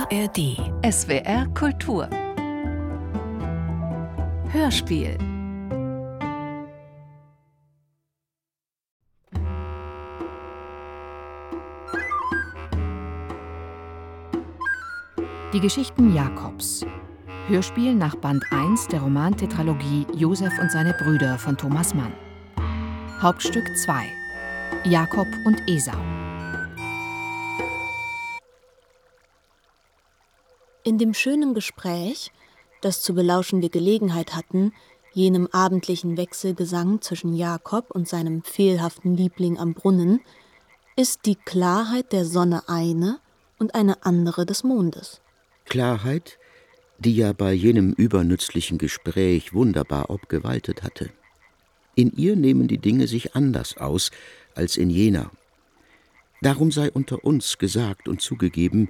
ARD SWR Kultur Hörspiel. Die Geschichten Jakobs. Hörspiel nach Band 1 der Romantetralogie Josef und seine Brüder von Thomas Mann. Hauptstück 2: Jakob und Esau. In dem schönen Gespräch, das zu belauschen wir Gelegenheit hatten, jenem abendlichen Wechselgesang zwischen Jakob und seinem fehlhaften Liebling am Brunnen, ist die Klarheit der Sonne eine und eine andere des Mondes. Klarheit, die ja bei jenem übernützlichen Gespräch wunderbar obgewaltet hatte. In ihr nehmen die Dinge sich anders aus als in jener. Darum sei unter uns gesagt und zugegeben: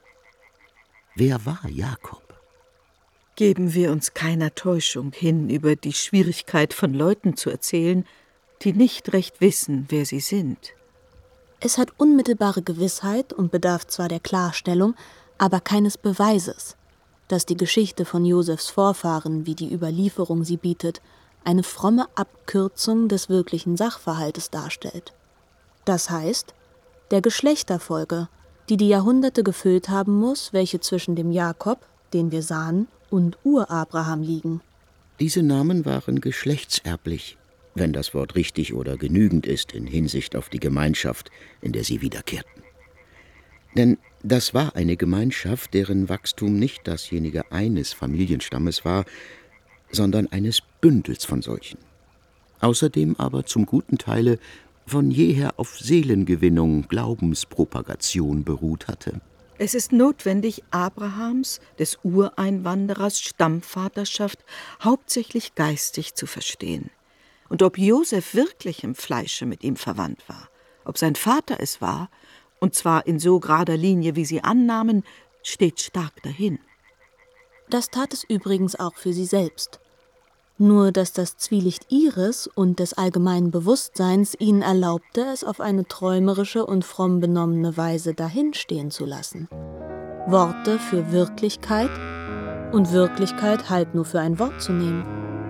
Wer war Jakob? Geben wir uns keiner Täuschung hin, über die Schwierigkeit von Leuten zu erzählen, die nicht recht wissen, wer sie sind. Es hat unmittelbare Gewissheit und bedarf zwar der Klarstellung, aber keines Beweises, dass die Geschichte von Josefs Vorfahren, wie die Überlieferung sie bietet, eine fromme Abkürzung des wirklichen Sachverhaltes darstellt. Das heißt, der Geschlechterfolge, die die Jahrhunderte gefüllt haben muss, welche zwischen dem Jakob, den wir sahen, und Ur-Abraham liegen. Diese Namen waren geschlechtserblich, wenn das Wort richtig oder genügend ist in Hinsicht auf die Gemeinschaft, in der sie wiederkehrten. Denn das war eine Gemeinschaft, deren Wachstum nicht dasjenige eines Familienstammes war, sondern eines Bündels von solchen. Außerdem aber zum guten Teile von jeher auf Seelengewinnung, Glaubenspropagation beruht hatte. Es ist notwendig, Abrahams, des Ureinwanderers, Stammvaterschaft hauptsächlich geistig zu verstehen. Und ob Josef wirklich im Fleische mit ihm verwandt war, ob sein Vater es war, und zwar in so gerader Linie, wie sie annahmen, steht stark dahin. Das tat es übrigens auch für sie selbst. Nur dass das Zwielicht ihres und des allgemeinen Bewusstseins ihnen erlaubte, es auf eine träumerische und fromm benommene Weise dahinstehen zu lassen. Worte für Wirklichkeit und Wirklichkeit halt nur für ein Wort zu nehmen.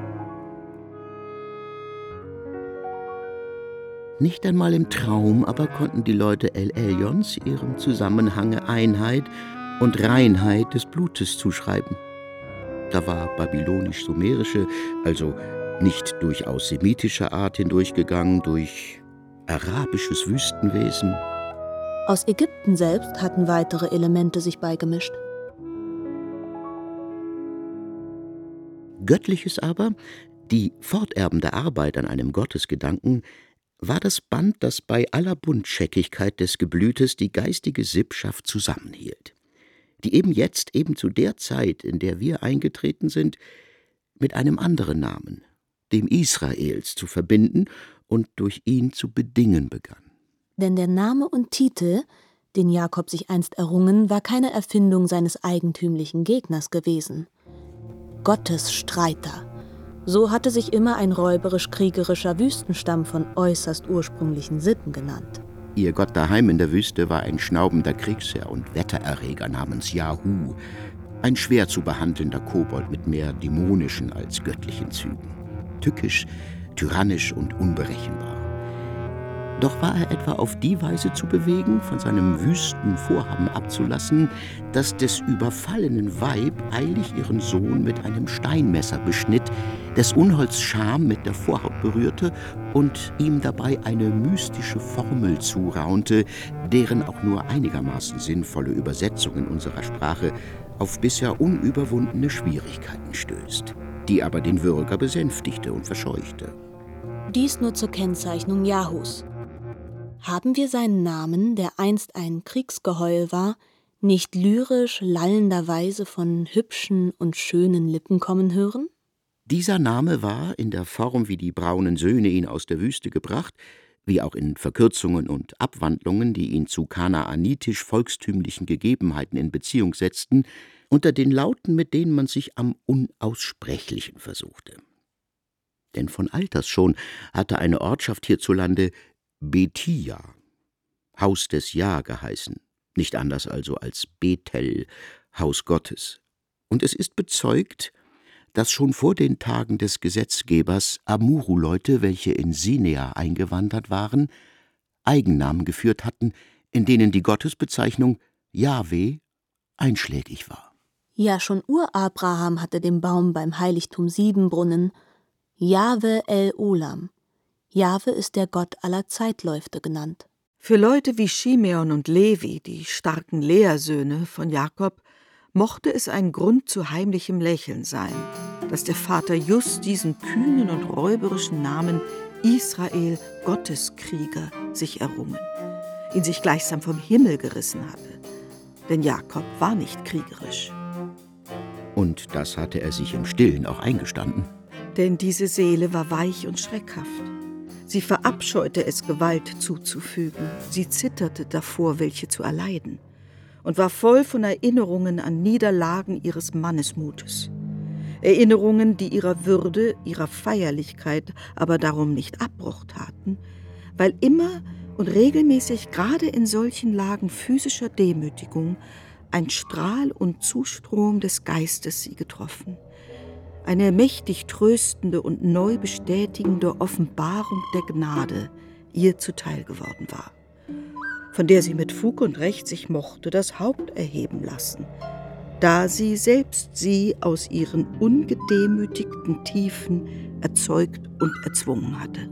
Nicht einmal im Traum aber konnten die Leute El Elyons ihrem Zusammenhange Einheit und Reinheit des Blutes zuschreiben. Da war babylonisch-sumerische, also nicht durchaus semitischer Art hindurchgegangen, durch arabisches Wüstenwesen. Aus Ägypten selbst hatten weitere Elemente sich beigemischt. Göttliches aber, die forterbende Arbeit an einem Gottesgedanken, war das Band, das bei aller Buntscheckigkeit des Geblütes die geistige Sippschaft zusammenhielt, die eben jetzt, eben zu der Zeit, in der wir eingetreten sind, mit einem anderen Namen, dem Israels, zu verbinden und durch ihn zu bedingen begann. Denn der Name und Titel, den Jakob sich einst errungen, war keine Erfindung seines eigentümlichen Gegners gewesen. Gottes Streiter. So hatte sich immer ein räuberisch-kriegerischer Wüstenstamm von äußerst ursprünglichen Sitten genannt. Ihr Gott daheim in der Wüste war ein schnaubender Kriegsherr und Wettererreger namens Jahu, ein schwer zu behandelnder Kobold mit mehr dämonischen als göttlichen Zügen. Tückisch, tyrannisch und unberechenbar. Doch war er etwa auf die Weise zu bewegen, von seinem wüsten Vorhaben abzulassen, dass des überfallenen Weib eilig ihren Sohn mit einem Steinmesser beschnitt, des Unholds Scham mit der Vorhaut berührte und ihm dabei eine mystische Formel zuraunte, deren auch nur einigermaßen sinnvolle Übersetzung in unserer Sprache auf bisher unüberwundene Schwierigkeiten stößt, die aber den Würger besänftigte und verscheuchte. Dies nur zur Kennzeichnung Jahus. Haben wir seinen Namen, der einst ein Kriegsgeheul war, nicht lyrisch lallenderweise von hübschen und schönen Lippen kommen hören? Dieser Name war, in der Form, wie die braunen Söhne ihn aus der Wüste gebracht, wie auch in Verkürzungen und Abwandlungen, die ihn zu kanaanitisch-volkstümlichen Gegebenheiten in Beziehung setzten, unter den Lauten, mit denen man sich am Unaussprechlichen versuchte. Denn von alters schon hatte eine Ortschaft hierzulande Bethia, Haus des Ja geheißen, nicht anders also als Bethel, Haus Gottes. Und es ist bezeugt, dass schon vor den Tagen des Gesetzgebers Amuru-Leute, welche in Sinea eingewandert waren, Eigennamen geführt hatten, in denen die Gottesbezeichnung Jahwe einschlägig war. Ja, schon Ur-Abraham hatte dem Baum beim Heiligtum Siebenbrunnen Jahwe El-Olam. Jahwe ist der Gott aller Zeitläufte genannt. Für Leute wie Shimeon und Levi, die starken Lea-Söhne von Jakob, mochte es ein Grund zu heimlichem Lächeln sein, dass der Vater just diesen kühnen und räuberischen Namen Israel, Gotteskrieger, sich errungen, ihn sich gleichsam vom Himmel gerissen hatte. Denn Jakob war nicht kriegerisch. Und das hatte er sich im Stillen auch eingestanden. Denn diese Seele war weich und schreckhaft. Sie verabscheute es, Gewalt zuzufügen. Sie zitterte davor, welche zu erleiden. Und war voll von Erinnerungen an Niederlagen ihres Mannesmutes. Erinnerungen, die ihrer Würde, ihrer Feierlichkeit aber darum nicht Abbruch taten, weil immer und regelmäßig gerade in solchen Lagen physischer Demütigung ein Strahl und Zustrom des Geistes sie getroffen. Eine mächtig tröstende und neu bestätigende Offenbarung der Gnade ihr zuteil geworden war, von der sie mit Fug und Recht sich mochte das Haupt erheben lassen, da sie selbst sie aus ihren ungedemütigten Tiefen erzeugt und erzwungen hatte.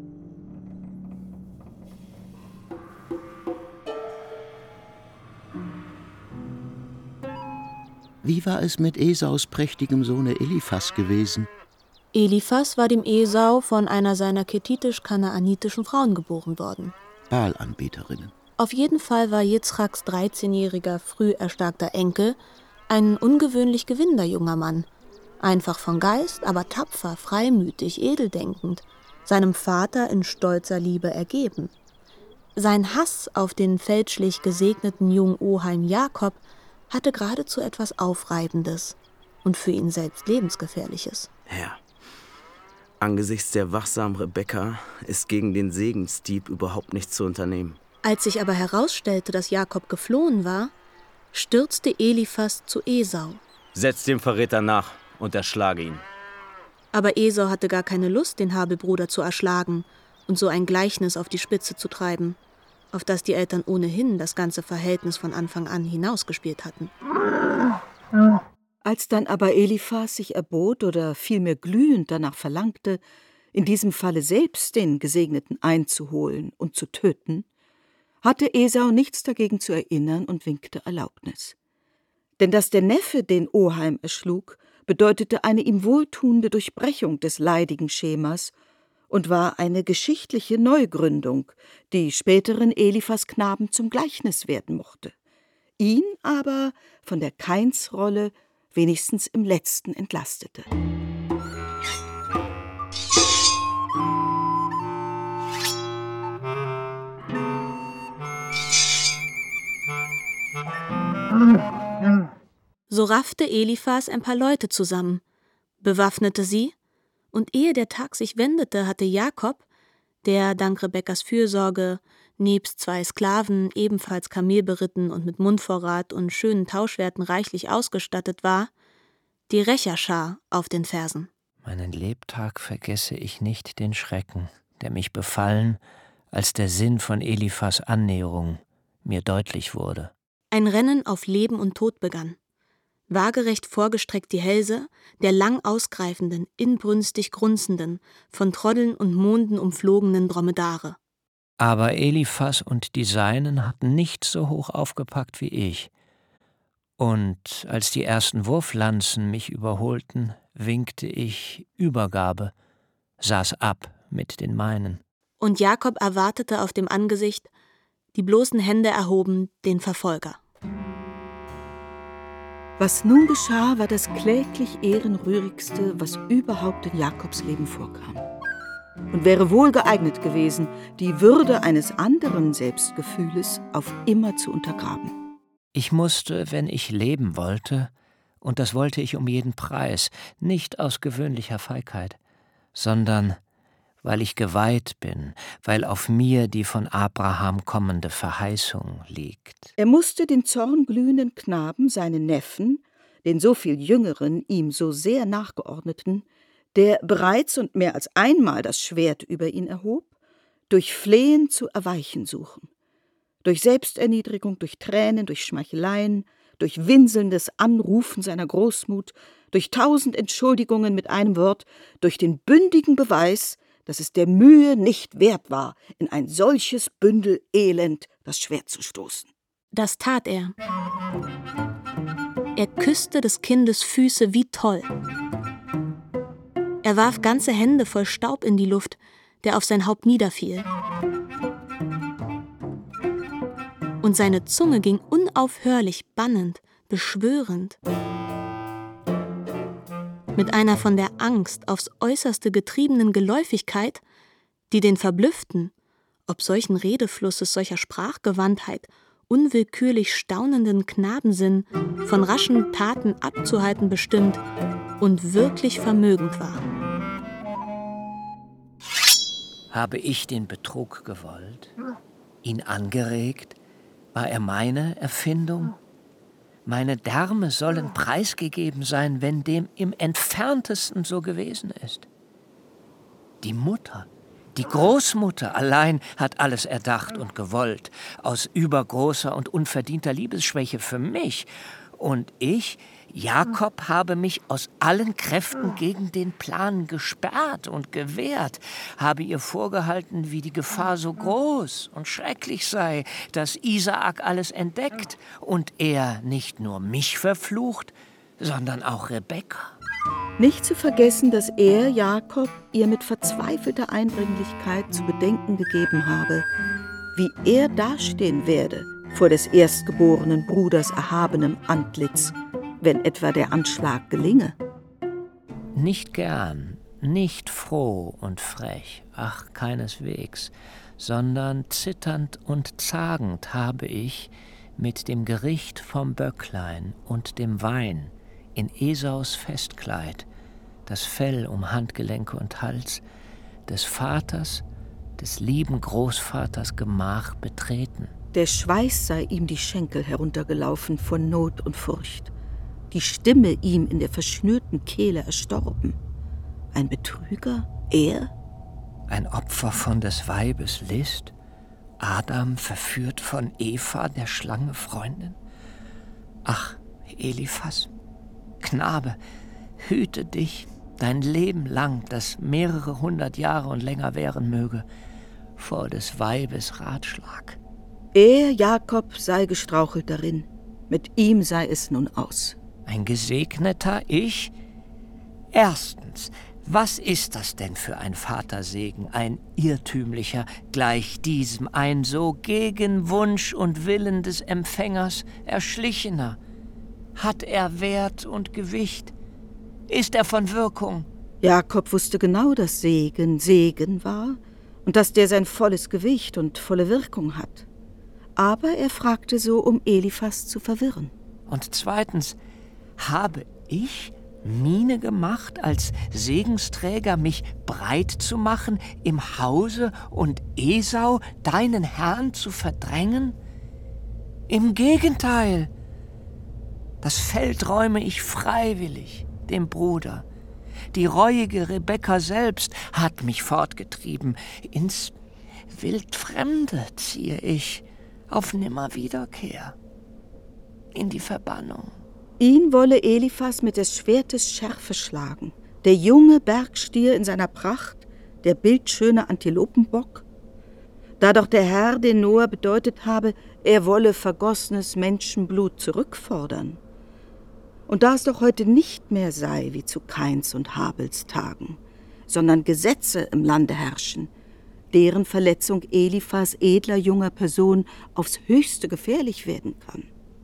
Wie war es mit Esaus prächtigem Sohne Eliphas gewesen? Eliphas war dem Esau von einer seiner kethitisch-kanaanitischen Frauen geboren worden. Baalanbeterinnen. Auf jeden Fall war Jitzchaks 13-jähriger, früh erstarkter Enkel ein ungewöhnlich gewinnender junger Mann. Einfach von Geist, aber tapfer, freimütig, edeldenkend, seinem Vater in stolzer Liebe ergeben. Sein Hass auf den fälschlich gesegneten jungen Oheim Jakob hatte geradezu etwas Aufreibendes und für ihn selbst Lebensgefährliches. Herr, angesichts der wachsamen Rebekka ist gegen den Segensdieb überhaupt nichts zu unternehmen. Als sich aber herausstellte, dass Jakob geflohen war, stürzte Eliphas zu Esau. Setz dem Verräter nach und erschlage ihn. Aber Esau hatte gar keine Lust, den Habelbruder zu erschlagen und so ein Gleichnis auf die Spitze zu treiben, auf das die Eltern ohnehin das ganze Verhältnis von Anfang an hinausgespielt hatten. Als dann aber Eliphas sich erbot oder vielmehr glühend danach verlangte, in diesem Falle selbst den Gesegneten einzuholen und zu töten, hatte Esau nichts dagegen zu erinnern und winkte Erlaubnis. Denn dass der Neffe den Oheim erschlug, bedeutete eine ihm wohltuende Durchbrechung des leidigen Schemas und war eine geschichtliche Neugründung, die späteren Eliphas-Knaben zum Gleichnis werden mochte, ihn aber von der Kainsrolle wenigstens im Letzten entlastete. So raffte Eliphas ein paar Leute zusammen, bewaffnete sie, und ehe der Tag sich wendete, hatte Jakob, der dank Rebekkas Fürsorge nebst 2 Sklaven ebenfalls Kamel beritten und mit Mundvorrat und schönen Tauschwerten reichlich ausgestattet war, die Rächerschar auf den Fersen. Meinen Lebtag vergesse ich nicht den Schrecken, der mich befallen, als der Sinn von Eliphas Annäherung mir deutlich wurde. Ein Rennen auf Leben und Tod begann. Waagerecht vorgestreckt die Hälse der lang ausgreifenden, inbrünstig grunzenden, von Troddeln und Monden umflogenen Dromedare. Aber Eliphas und die Seinen hatten nicht so hoch aufgepackt wie ich. Und als die ersten Wurflanzen mich überholten, winkte ich Übergabe, saß ab mit den meinen. Und Jakob erwartete auf dem Angesicht, die bloßen Hände erhoben, den Verfolger. Was nun geschah, war das kläglich Ehrenrührigste, was überhaupt in Jakobs Leben vorkam. Und wäre wohl geeignet gewesen, die Würde eines anderen Selbstgefühles auf immer zu untergraben. Ich musste, wenn ich leben wollte, und das wollte ich um jeden Preis, nicht aus gewöhnlicher Feigheit, sondern weil ich geweiht bin, weil auf mir die von Abraham kommende Verheißung liegt. Er musste den zornglühenden Knaben, seinen Neffen, den so viel jüngeren, ihm so sehr nachgeordneten, der bereits und mehr als einmal das Schwert über ihn erhob, durch Flehen zu erweichen suchen. Durch Selbsterniedrigung, durch Tränen, durch Schmeicheleien, durch winselndes Anrufen seiner Großmut, durch 1000 Entschuldigungen mit einem Wort, durch den bündigen Beweis, dass es der Mühe nicht wert war, in ein solches Bündel Elend das Schwert zu stoßen. Das tat er. Er küsste des Kindes Füße wie toll. Er warf ganze Hände voll Staub in die Luft, der auf sein Haupt niederfiel. Und seine Zunge ging unaufhörlich bannend, beschwörend. Mit einer von der Angst aufs Äußerste getriebenen Geläufigkeit, die den verblüfften, ob solchen Redeflusses, solcher Sprachgewandtheit, unwillkürlich staunenden Knabensinn von raschen Taten abzuhalten bestimmt und wirklich vermögend war. Habe ich den Betrug gewollt? Ihn angeregt? War er meine Erfindung? Meine Därme sollen preisgegeben sein, wenn dem im Entferntesten so gewesen ist. Die Mutter, die Großmutter allein hat alles erdacht und gewollt, aus übergroßer und unverdienter Liebesschwäche für mich. Und ich, Jakob, habe mich aus allen Kräften gegen den Plan gesperrt und gewehrt, habe ihr vorgehalten, wie die Gefahr so groß und schrecklich sei, dass Isaak alles entdeckt und er nicht nur mich verflucht, sondern auch Rebekka. Nicht zu vergessen, dass er, Jakob, ihr mit verzweifelter Eindringlichkeit zu bedenken gegeben habe, wie er dastehen werde vor des erstgeborenen Bruders erhabenem Antlitz, wenn etwa der Anschlag gelinge. Nicht gern, nicht froh und frech, ach, keineswegs, sondern zitternd und zagend habe ich mit dem Gericht vom Böcklein und dem Wein in Esaus Festkleid, das Fell um Handgelenke und Hals, des Vaters, des lieben Großvaters Gemach betreten. Der Schweiß sei ihm die Schenkel heruntergelaufen von Not und Furcht, die Stimme ihm in der verschnürten Kehle erstorben. Ein Betrüger, er? Ein Opfer von des Weibes List? Adam verführt von Eva, der Schlange Freundin? Ach, Eliphas, Knabe, hüte dich dein Leben lang, das mehrere 100 Jahre und länger währen möge, vor des Weibes Ratschlag. Er, Jakob, sei gestrauchelt darin, mit ihm sei es nun aus. Ein gesegneter ich? Erstens, was ist das denn für ein Vatersegen, ein irrtümlicher, gleich diesem, ein so gegen Wunsch und Willen des Empfängers erschlichener? Hat er Wert und Gewicht? Ist er von Wirkung? Jakob wusste genau, dass Segen Segen war und dass der sein volles Gewicht und volle Wirkung hat. Aber er fragte so, um Eliphas zu verwirren. Und zweitens, habe ich Miene gemacht, als Segensträger mich breit zu machen im Hause und Esau, deinen Herrn, zu verdrängen? Im Gegenteil, das Feld räume ich freiwillig dem Bruder. Die reuige Rebekka selbst hat mich fortgetrieben. Ins Wildfremde ziehe ich auf Nimmerwiederkehr, in die Verbannung. Ihn wolle Eliphas mit des Schwertes Schärfe schlagen, der junge Bergstier in seiner Pracht, der bildschöne Antilopenbock. Da doch der Herr den Noah bedeutet habe, er wolle vergossenes Menschenblut zurückfordern. Und da es doch heute nicht mehr sei wie zu Kains und Habels Tagen, sondern Gesetze im Lande herrschen, deren Verletzung Eliphas edler junger Person aufs Höchste gefährlich werden kann.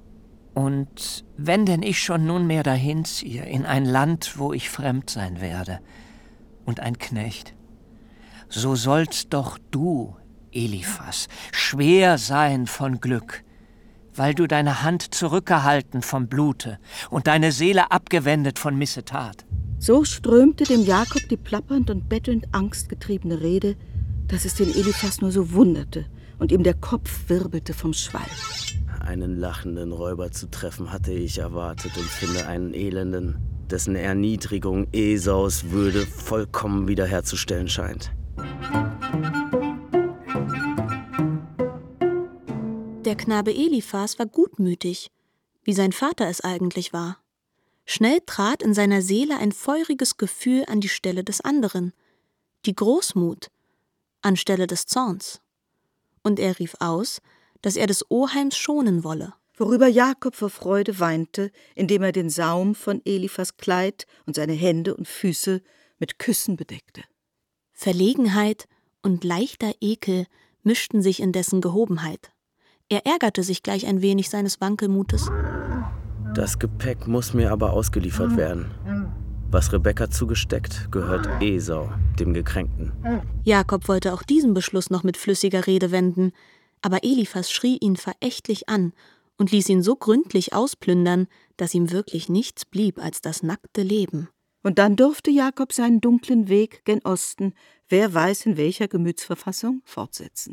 Und wenn denn ich schon nunmehr dahin ziehe, in ein Land, wo ich fremd sein werde und ein Knecht, so sollst doch du, Eliphas, schwer sein von Glück, weil du deine Hand zurückgehalten vom Blute und deine Seele abgewendet von Missetat. So strömte dem Jakob die plappernd und bettelnd angstgetriebene Rede, dass es den Eliphas nur so wunderte und ihm der Kopf wirbelte vom Schwall. Einen lachenden Räuber zu treffen, hatte ich erwartet, und finde einen Elenden, dessen Erniedrigung Esaus Würde vollkommen wiederherzustellen scheint. Der Knabe Eliphas war gutmütig, wie sein Vater es eigentlich war. Schnell trat in seiner Seele ein feuriges Gefühl an die Stelle des anderen, die Großmut anstelle des Zorns. Und er rief aus, dass er des Oheims schonen wolle. Worüber Jakob vor Freude weinte, indem er den Saum von Eliphas Kleid und seine Hände und Füße mit Küssen bedeckte. Verlegenheit und leichter Ekel mischten sich in dessen Gehobenheit. Er ärgerte sich gleich ein wenig seines Wankelmutes. Das Gepäck muss mir aber ausgeliefert werden. Was Rebekka zugesteckt, gehört Esau, dem Gekränkten. Jakob wollte auch diesen Beschluss noch mit flüssiger Rede wenden, aber Eliphas schrie ihn verächtlich an und ließ ihn so gründlich ausplündern, dass ihm wirklich nichts blieb als das nackte Leben. Und dann durfte Jakob seinen dunklen Weg gen Osten, wer weiß in welcher Gemütsverfassung, fortsetzen.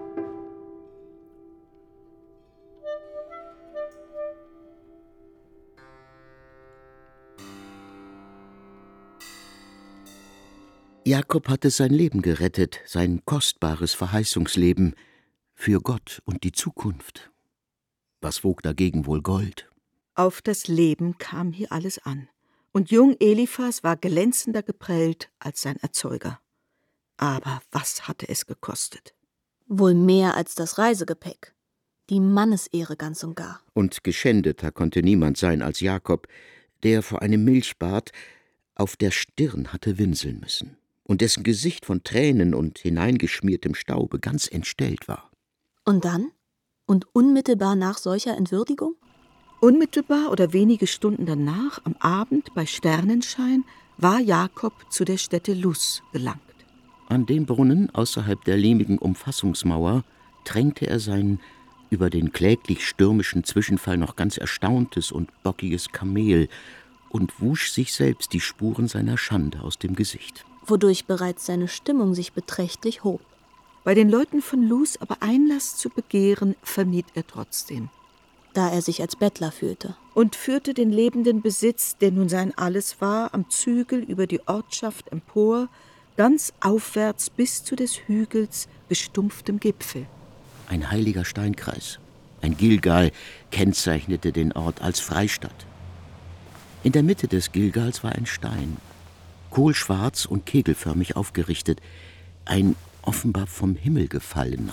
Jakob hatte sein Leben gerettet, sein kostbares Verheißungsleben, für Gott und die Zukunft. Was wog dagegen wohl Gold? Auf das Leben kam hier alles an. Und jung Eliphas war glänzender geprellt als sein Erzeuger. Aber was hatte es gekostet? Wohl mehr als das Reisegepäck. Die Mannesehre ganz und gar. Und geschändeter konnte niemand sein als Jakob, der vor einem Milchbad auf der Stirn hatte winseln müssen und dessen Gesicht von Tränen und hineingeschmiertem Staube ganz entstellt war. Und dann? Und unmittelbar nach solcher Entwürdigung? Unmittelbar oder wenige Stunden danach, am Abend bei Sternenschein, war Jakob zu der Stätte Luz gelangt. An dem Brunnen außerhalb der lehmigen Umfassungsmauer tränkte er sein über den kläglich stürmischen Zwischenfall noch ganz erstauntes und bockiges Kamel und wusch sich selbst die Spuren seiner Schande aus dem Gesicht, wodurch bereits seine Stimmung sich beträchtlich hob. Bei den Leuten von Luz aber Einlass zu begehren, vermied er trotzdem. Da er sich als Bettler fühlte. Und führte den lebenden Besitz, der nun sein Alles war, am Zügel über die Ortschaft empor, ganz aufwärts bis zu des Hügels bestumpftem Gipfel. Ein heiliger Steinkreis, ein Gilgal, kennzeichnete den Ort als Freistadt. In der Mitte des Gilgals war ein Stein, kohlschwarz und kegelförmig aufgerichtet, ein offenbar vom Himmel gefallener.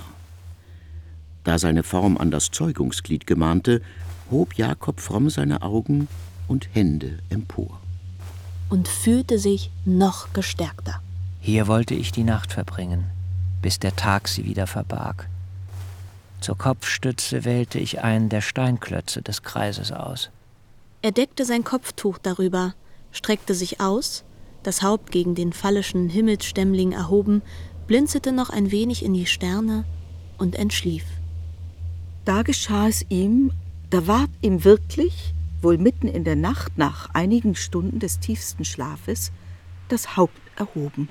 Da seine Form an das Zeugungsglied gemahnte, hob Jakob fromm seine Augen und Hände empor. Und fühlte sich noch gestärkter. Hier wollte ich die Nacht verbringen, bis der Tag sie wieder verbarg. Zur Kopfstütze wählte ich einen der Steinklötze des Kreises aus. Er deckte sein Kopftuch darüber, streckte sich aus, das Haupt gegen den fallischen Himmelsstämmling erhoben, blinzelte noch ein wenig in die Sterne und entschlief. Da geschah es ihm, da ward ihm wirklich, wohl mitten in der Nacht nach einigen Stunden des tiefsten Schlafes, das Haupt erhoben.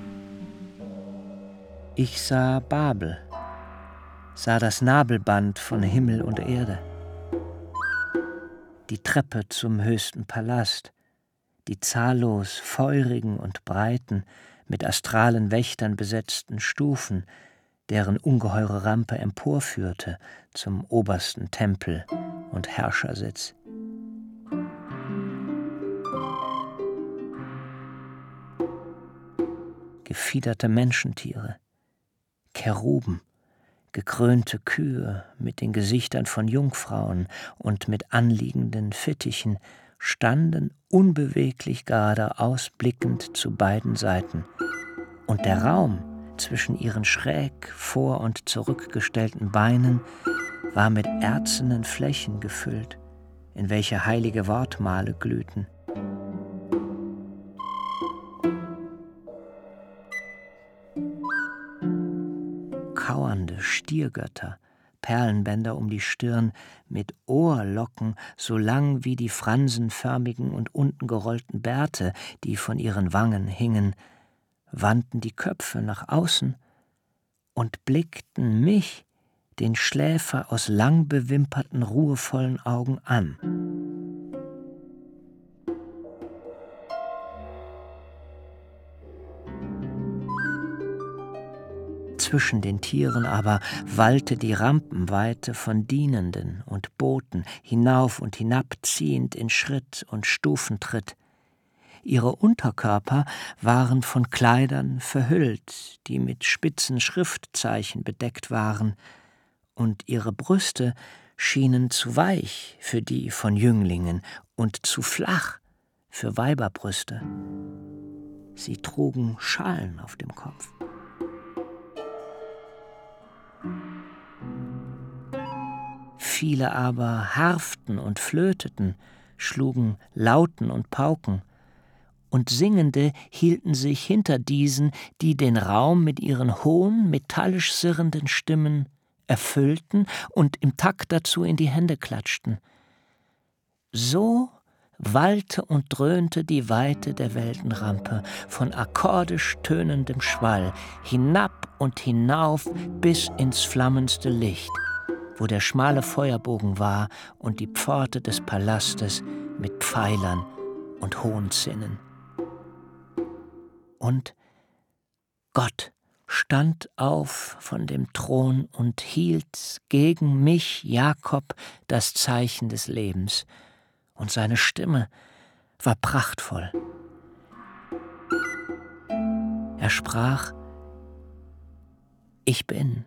Ich sah Babel, sah das Nabelband von Himmel und Erde, die Treppe zum höchsten Palast, die zahllos feurigen und breiten, mit astralen Wächtern besetzten Stufen, deren ungeheure Rampe emporführte zum obersten Tempel und Herrschersitz. Gefiederte Menschentiere, Keruben, gekrönte Kühe mit den Gesichtern von Jungfrauen und mit anliegenden Fittichen standen unbeweglich geradeaus blickend zu beiden Seiten, und der Raum zwischen ihren schräg vor- und zurückgestellten Beinen war mit erzenen Flächen gefüllt, in welche heilige Wortmale glühten. Kauernde Stiergötter Perlenbänder um die Stirn, mit Ohrlocken so lang wie die fransenförmigen und unten gerollten Bärte, die von ihren Wangen hingen, wandten die Köpfe nach außen und blickten mich, den Schläfer aus lang bewimperten, ruhevollen Augen, an. Zwischen den Tieren aber wallte die Rampenweite von Dienenden und Boten, hinauf und hinab ziehend in Schritt und Stufentritt. Ihre Unterkörper waren von Kleidern verhüllt, die mit spitzen Schriftzeichen bedeckt waren, und ihre Brüste schienen zu weich für die von Jünglingen und zu flach für Weiberbrüste. Sie trugen Schalen auf dem Kopf. Viele aber harften und flöteten, schlugen Lauten und Pauken, und Singende hielten sich hinter diesen, die den Raum mit ihren hohen, metallisch sirrenden Stimmen erfüllten und im Takt dazu in die Hände klatschten. So wallte und dröhnte die Weite der Weltenrampe von akkordisch tönendem Schwall hinab und hinauf bis ins flammendste Licht, wo der schmale Feuerbogen war und die Pforte des Palastes mit Pfeilern und hohen Zinnen. Und Gott stand auf von dem Thron und hielt gegen mich, Jakob, das Zeichen des Lebens, und seine Stimme war prachtvoll. Er sprach: Ich bin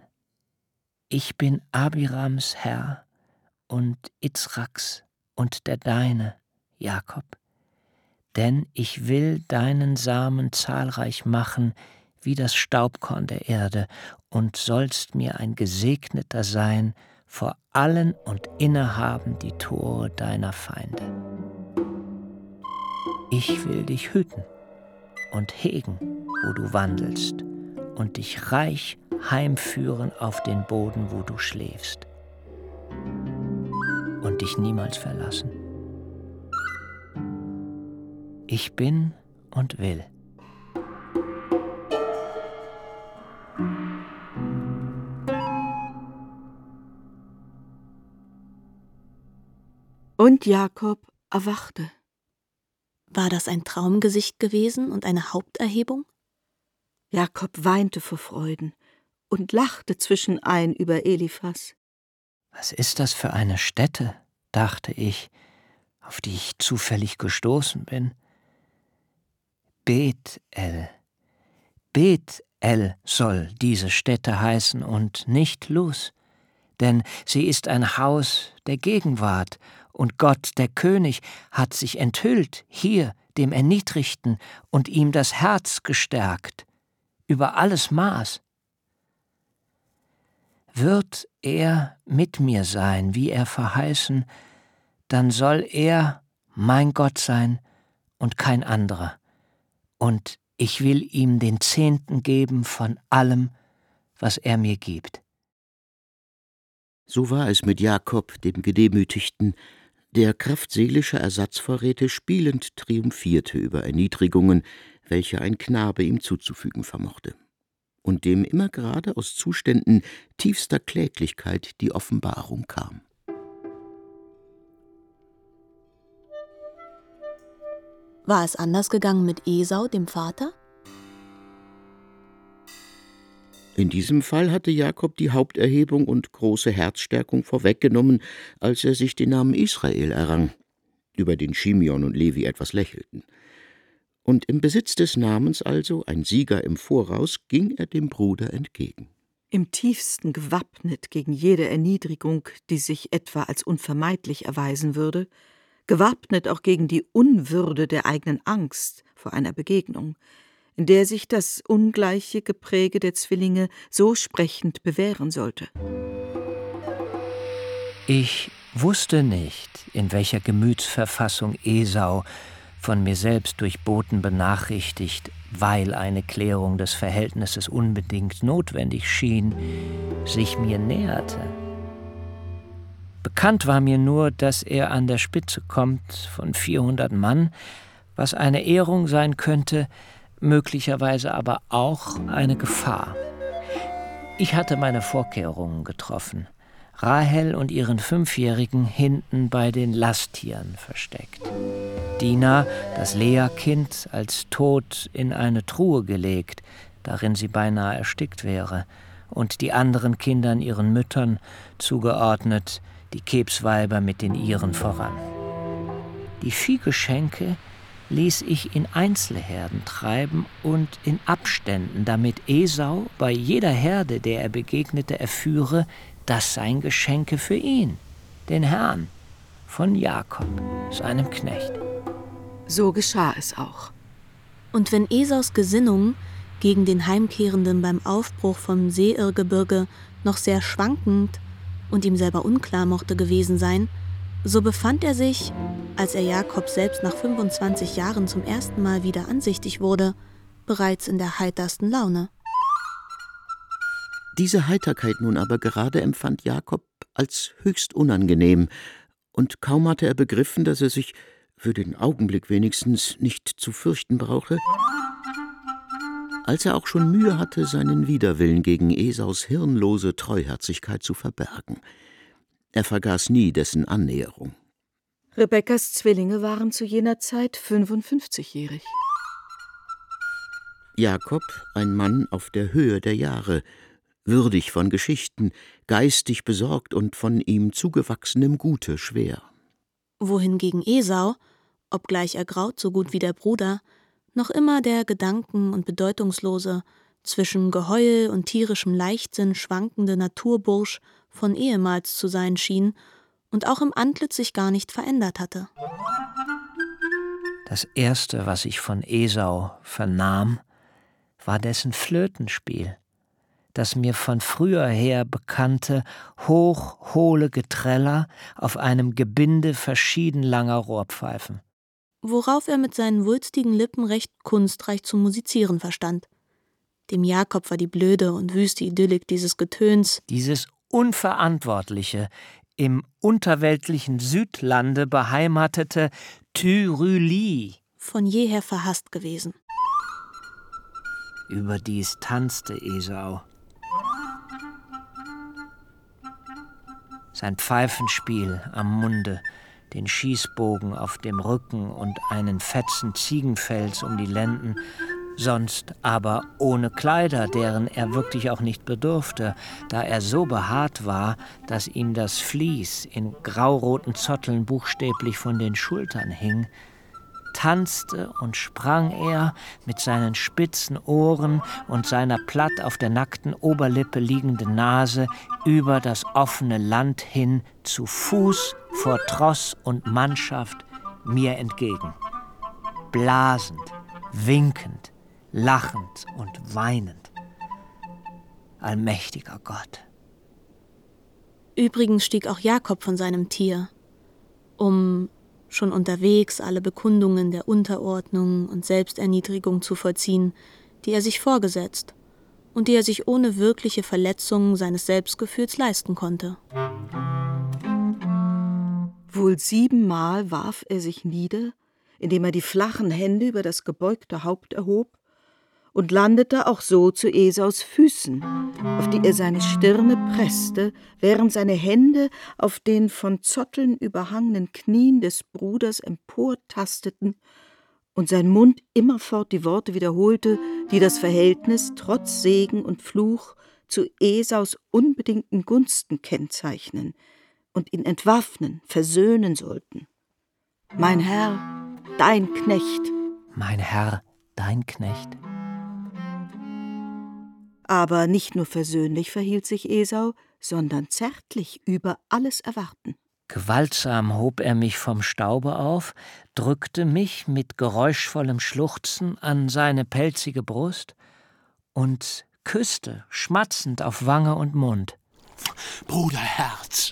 Abirams Herr und Itzraks und der deine, Jakob. Denn ich will deinen Samen zahlreich machen wie das Staubkorn der Erde und sollst mir ein Gesegneter sein vor allen und innehaben die Tore deiner Feinde. Ich will dich hüten und hegen, wo du wandelst, und dich reich heimführen auf den Boden, wo du schläfst, und dich niemals verlassen. Ich bin und will. Und Jakob erwachte. War das ein Traumgesicht gewesen und eine Haupterhebung? Jakob weinte vor Freuden und lachte zwischenein über Eliphas. Was ist das für eine Stätte, dachte ich, auf die ich zufällig gestoßen bin. Bethel. Bethel soll diese Stätte heißen und nicht Luz, denn sie ist ein Haus der Gegenwart, und Gott, der König, hat sich enthüllt hier dem Erniedrigten und ihm das Herz gestärkt, über alles Maß. Wird er mit mir sein, wie er verheißen, dann soll er mein Gott sein und kein anderer, und ich will ihm den Zehnten geben von allem, was er mir gibt. So war es mit Jakob, dem Gedemütigten, der kraft seelischer Ersatzvorräte spielend triumphierte über Erniedrigungen, welche ein Knabe ihm zuzufügen vermochte, und dem immer gerade aus Zuständen tiefster Kläglichkeit die Offenbarung kam. War es anders gegangen mit Esau, dem Vater? In diesem Fall hatte Jakob die Haupterhebung und große Herzstärkung vorweggenommen, als er sich den Namen Israel errang, über den Shimeon und Levi etwas lächelten. Und im Besitz des Namens also, ein Sieger im Voraus, ging er dem Bruder entgegen. Im tiefsten gewappnet gegen jede Erniedrigung, die sich etwa als unvermeidlich erweisen würde, gewappnet auch gegen die Unwürde der eigenen Angst vor einer Begegnung, in der sich das ungleiche Gepräge der Zwillinge so sprechend bewähren sollte. Ich wusste nicht, in welcher Gemütsverfassung Esau, von mir selbst durch Boten benachrichtigt, weil eine Klärung des Verhältnisses unbedingt notwendig schien, sich mir näherte Bekannt war mir nur, dass er an der Spitze kommt von 400 Mann, was eine Ehrung sein könnte, möglicherweise aber auch eine Gefahr. Ich hatte meine Vorkehrungen getroffen. Rahel und ihren 5-Jährigen hinten bei den Lasttieren versteckt. Dina, das Lea-Kind, als tot in eine Truhe gelegt, darin sie beinahe erstickt wäre, und die anderen Kindern ihren Müttern zugeordnet, die Kebsweiber mit den ihren voran. Die Viehgeschenke ließ ich in Einzelherden treiben und in Abständen, damit Esau bei jeder Herde, der er begegnete, erführe, das seien Geschenke für ihn, den Herrn, von Jakob, seinem Knecht. So geschah es auch. Und wenn Esaus Gesinnung gegen den Heimkehrenden beim Aufbruch vom Seirgebirge noch sehr schwankend und ihm selber unklar mochte gewesen sein, so befand er sich, als er Jakob selbst nach 25 Jahren zum ersten Mal wieder ansichtig wurde, bereits in der heitersten Laune. Diese Heiterkeit nun aber gerade empfand Jakob als höchst unangenehm, und kaum hatte er begriffen, dass er sich, für den Augenblick wenigstens, nicht zu fürchten brauche, als er auch schon Mühe hatte, seinen Widerwillen gegen Esaus hirnlose Treuherzigkeit zu verbergen. Er vergaß nie dessen Annäherung. Rebekkas Zwillinge waren zu jener Zeit 55-jährig. Jakob, ein Mann auf der Höhe der Jahre, würdig von Geschichten, geistig besorgt und von ihm zugewachsenem Gute schwer. Wohingegen Esau, obgleich ergraut so gut wie der Bruder, noch immer der gedanken- und bedeutungslose, zwischen Geheul und tierischem Leichtsinn schwankende Naturbursch von ehemals zu sein schien und auch im Antlitz sich gar nicht verändert hatte. Das Erste, was ich von Esau vernahm, war dessen Flötenspiel, das mir von früher her bekannte, hohle Geträller auf einem Gebinde verschieden langer Rohrpfeifen. Worauf er mit seinen wulstigen Lippen recht kunstreich zu musizieren verstand. Dem Jakob war die blöde und wüste Idyllik dieses Getöns, dieses unverantwortliche, im unterweltlichen Südlande beheimatete Tyryli von jeher verhasst gewesen. Überdies tanzte Esau. Sein Pfeifenspiel am Munde, den Schießbogen auf dem Rücken und einen Fetzen Ziegenfells um die Lenden, sonst aber ohne Kleider, deren er wirklich auch nicht bedurfte, da er so behaart war, dass ihm das Vlies in grauroten Zotteln buchstäblich von den Schultern hing, tanzte und sprang er mit seinen spitzen Ohren und seiner platt auf der nackten Oberlippe liegenden Nase über das offene Land hin zu Fuß vor Tross und Mannschaft mir entgegen. Blasend, winkend, lachend und weinend. Allmächtiger Gott. Übrigens stieg auch Jakob von seinem Tier, um schon unterwegs alle Bekundungen der Unterordnung und Selbsterniedrigung zu vollziehen, die er sich vorgesetzt und die er sich ohne wirkliche Verletzung seines Selbstgefühls leisten konnte. Wohl 7-mal warf er sich nieder, indem er die flachen Hände über das gebeugte Haupt erhob, und landete auch so zu Esaus Füßen, auf die er seine Stirne presste, während seine Hände auf den von Zotteln überhangenen Knien des Bruders emportasteten und sein Mund immerfort die Worte wiederholte, die das Verhältnis trotz Segen und Fluch zu Esaus unbedingten Gunsten kennzeichnen und ihn entwaffnen, versöhnen sollten. Mein Herr, dein Knecht. Mein Herr, dein Knecht. Aber nicht nur versöhnlich verhielt sich Esau, sondern zärtlich über alles Erwarten. Gewaltsam hob er mich vom Staube auf, drückte mich mit geräuschvollem Schluchzen an seine pelzige Brust und küsste schmatzend auf Wange und Mund. Bruderherz!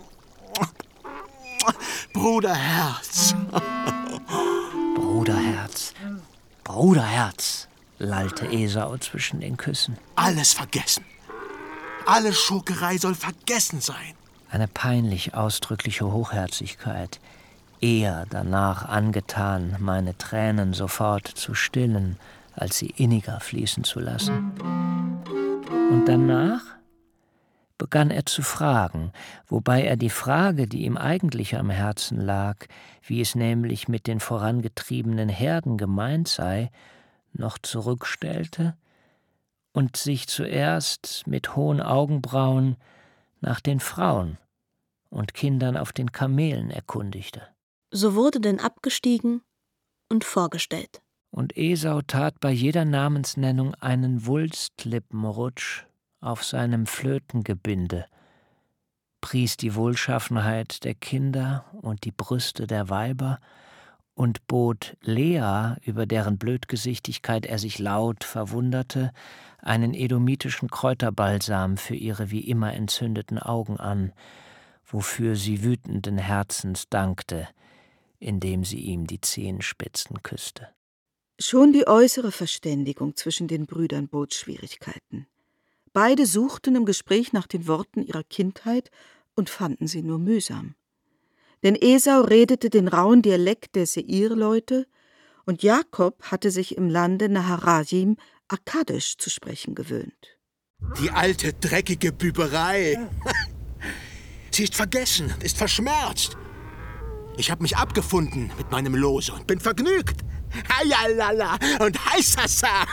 Bruderherz! Bruderherz! Bruderherz! Lallte Esau zwischen den Küssen. Alles vergessen. Alle Schurkerei soll vergessen sein. Eine peinlich ausdrückliche Hochherzigkeit, eher danach angetan, meine Tränen sofort zu stillen, als sie inniger fließen zu lassen. Und danach begann er zu fragen, wobei er die Frage, die ihm eigentlich am Herzen lag, wie es nämlich mit den vorangetriebenen Herden gemeint sei, noch zurückstellte und sich zuerst mit hohen Augenbrauen nach den Frauen und Kindern auf den Kamelen erkundigte. So wurde denn abgestiegen und vorgestellt. Und Esau tat bei jeder Namensnennung einen Wulstlippenrutsch auf seinem Flötengebinde, pries die Wohlschaffenheit der Kinder und die Brüste der Weiber und bot Lea, über deren Blödgesichtigkeit er sich laut verwunderte, einen edomitischen Kräuterbalsam für ihre wie immer entzündeten Augen an, wofür sie wütenden Herzens dankte, indem sie ihm die Zehenspitzen küsste. Schon die äußere Verständigung zwischen den Brüdern bot Schwierigkeiten. Beide suchten im Gespräch nach den Worten ihrer Kindheit und fanden sie nur mühsam. Denn Esau redete den rauen Dialekt der Seir-Leute und Jakob hatte sich im Lande Naharajim Akkadisch zu sprechen gewöhnt. Die alte, dreckige Büberei. Sie ist vergessen und ist verschmerzt. Ich habe mich abgefunden mit meinem Lose und bin vergnügt. Hayalala und Heisasa.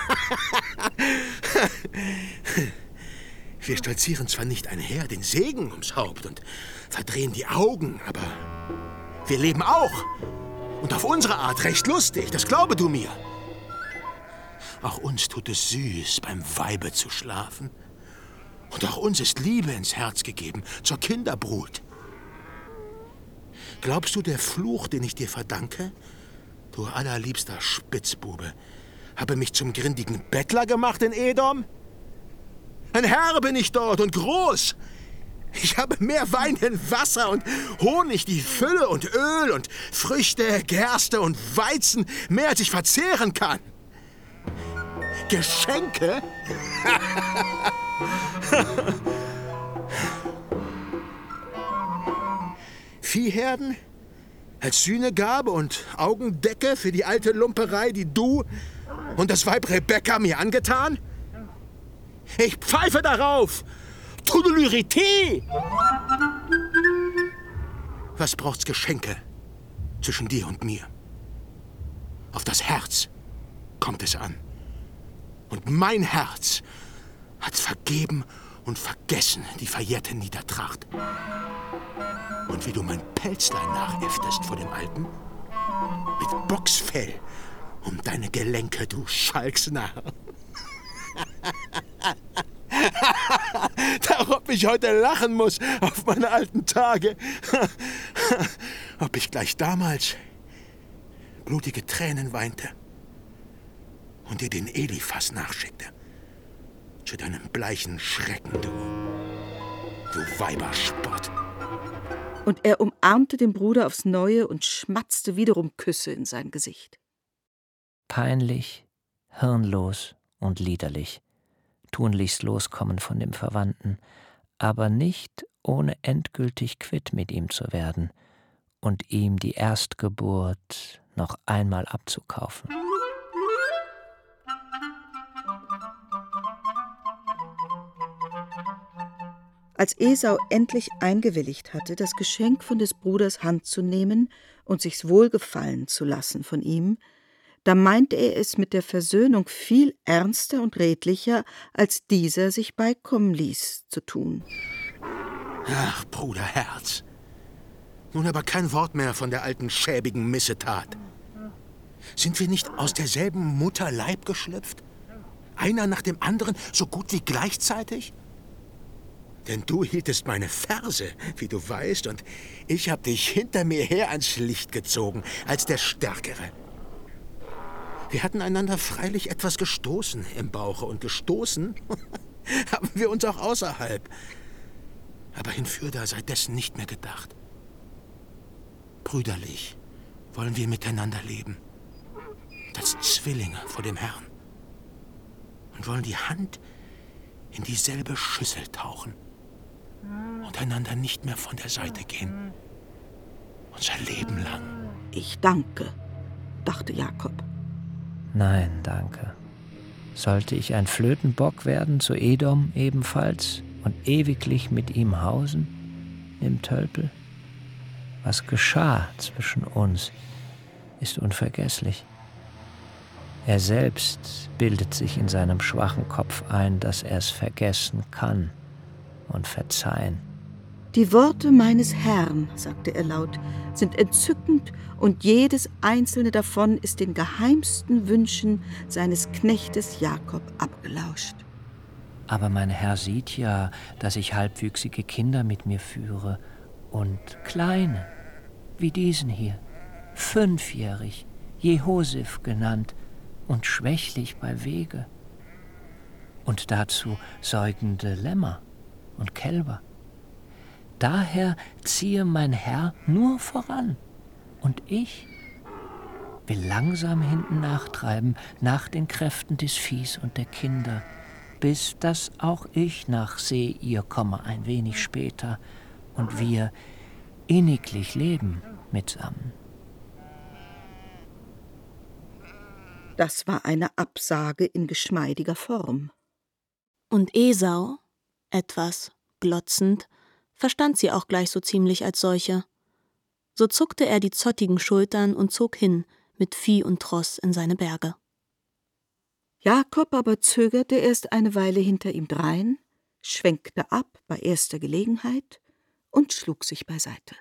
Wir stolzieren zwar nicht einher den Segen ums Haupt und verdrehen die Augen, aber wir leben auch. Und auf unsere Art recht lustig, das glaube du mir. Auch uns tut es süß, beim Weibe zu schlafen. Und auch uns ist Liebe ins Herz gegeben, zur Kinderbrut. Glaubst du, der Fluch, den ich dir verdanke, du allerliebster Spitzbube, habe mich zum grindigen Bettler gemacht in Edom? Ein Herr bin ich dort und groß. Ich habe mehr Wein in Wasser und Honig, die Fülle und Öl und Früchte, Gerste und Weizen, mehr als ich verzehren kann. Geschenke? Viehherden als Sühnegabe und Augendecke für die alte Lumperei, die du und das Weib Rebekka mir angetan? Ich pfeife darauf! Tudelürité! Was braucht's Geschenke zwischen dir und mir? Auf das Herz kommt es an. Und mein Herz hat vergeben und vergessen die verjährte Niedertracht. Und wie du mein Pelzlein nachäftest vor dem Alten, mit Bocksfell um deine Gelenke, du Schalksnarr. Ob ich heute lachen muss auf meine alten Tage. Ob ich gleich damals blutige Tränen weinte und dir den Eliphas nachschickte. Zu deinem bleichen Schrecken, du Weiberspott. Und er umarmte den Bruder aufs Neue und schmatzte wiederum Küsse in sein Gesicht. Peinlich, hirnlos und liederlich, tunlichst loskommen von dem Verwandten, aber nicht ohne endgültig quitt mit ihm zu werden und ihm die Erstgeburt noch einmal abzukaufen. Als Esau endlich eingewilligt hatte, das Geschenk von des Bruders Hand zu nehmen und sich's wohlgefallen zu lassen von ihm, da meinte er es mit der Versöhnung viel ernster und redlicher, als dieser sich beikommen ließ, zu tun. Ach, Bruderherz. Nun aber kein Wort mehr von der alten schäbigen Missetat. Sind wir nicht aus derselben Mutter Leib geschlüpft? Einer nach dem anderen, so gut wie gleichzeitig? Denn du hieltest meine Ferse, wie du weißt, und ich hab dich hinter mir her ans Licht gezogen, als der Stärkere. Wir hatten einander freilich etwas gestoßen im Bauche, und gestoßen haben wir uns auch außerhalb. Aber hinfürder sei dessen nicht mehr gedacht. Brüderlich wollen wir miteinander leben, als Zwillinge vor dem Herrn, und wollen die Hand in dieselbe Schüssel tauchen und einander nicht mehr von der Seite gehen. Unser Leben lang. Ich danke, dachte Jakob. Nein, danke. Sollte ich ein Flötenbock werden, zu Edom ebenfalls, und ewiglich mit ihm hausen, im Tölpel? Was geschah zwischen uns, ist unvergesslich. Er selbst bildet sich in seinem schwachen Kopf ein, dass er es vergessen kann und verzeihen. Die Worte meines Herrn, sagte er laut, sind entzückend und jedes einzelne davon ist den geheimsten Wünschen seines Knechtes Jakob abgelauscht. Aber mein Herr sieht ja, dass ich halbwüchsige Kinder mit mir führe und kleine, wie diesen hier, 5-jährig, Jehosef genannt und schwächlich bei Wege. Und dazu säugende Lämmer und Kälber. Daher ziehe mein Herr nur voran und ich will langsam hinten nachtreiben nach den Kräften des Viehs und der Kinder, bis dass auch ich nach Seir komme ein wenig später und wir inniglich leben mitsammen. Das war eine Absage in geschmeidiger Form. Und Esau, etwas glotzend, verstand sie auch gleich so ziemlich als solche. So zuckte er die zottigen Schultern und zog hin mit Vieh und Tross in seine Berge. Jakob aber zögerte erst eine Weile hinter ihm drein, schwenkte ab bei erster Gelegenheit und schlug sich beiseite.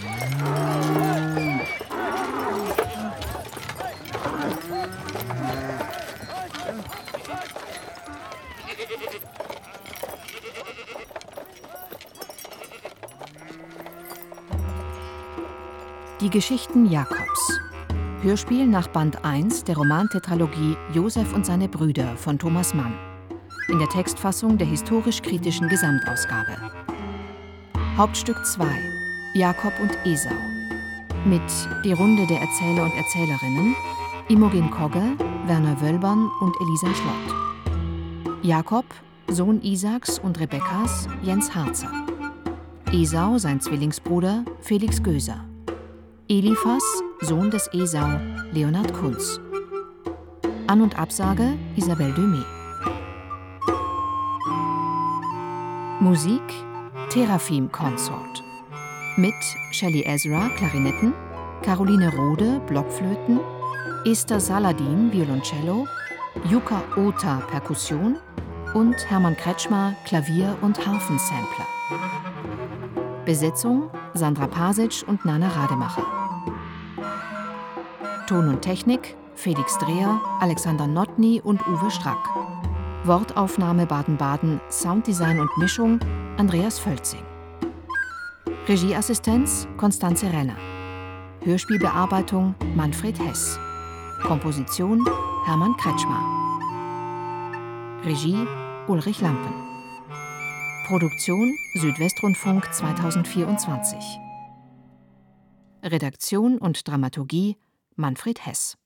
Die Geschichten Jakobs. Hörspiel nach Band 1 der Romantetralogie Josef und seine Brüder von Thomas Mann. In der Textfassung der historisch-kritischen Gesamtausgabe. Hauptstück 2. Jakob und Esau. Mit Die Runde der Erzähler und Erzählerinnen, Imogen Kogge, Werner Wölbern und Elisa Schlott. Jakob, Sohn Isaaks und Rebekkas, Jens Harzer. Esau, sein Zwillingsbruder, Felix Göser. Eliphas, Sohn des Esau, Leonhard Kunz. An- und Absage, Isabelle Demey. Musik, Teraphim Consort. Mit Shelley Ezra, Klarinetten, Caroline Rode, Blockflöten, Esther Saladin, Violoncello, Jukka Ota, Perkussion und Hermann Kretschmer, Klavier- und Harfensampler. Besetzung Sandra Pasic und Nana Rademacher. Ton und Technik Felix Dreher, Alexander Notny und Uwe Strack. Wortaufnahme Baden-Baden, Sounddesign und Mischung Andreas Völzing. Regieassistenz Konstanze Renner. Hörspielbearbeitung Manfred Hess. Komposition Hermann Kretschmer. Regie Ulrich Lampen. Produktion Südwestrundfunk 2024. Redaktion und Dramaturgie Manfred Hess.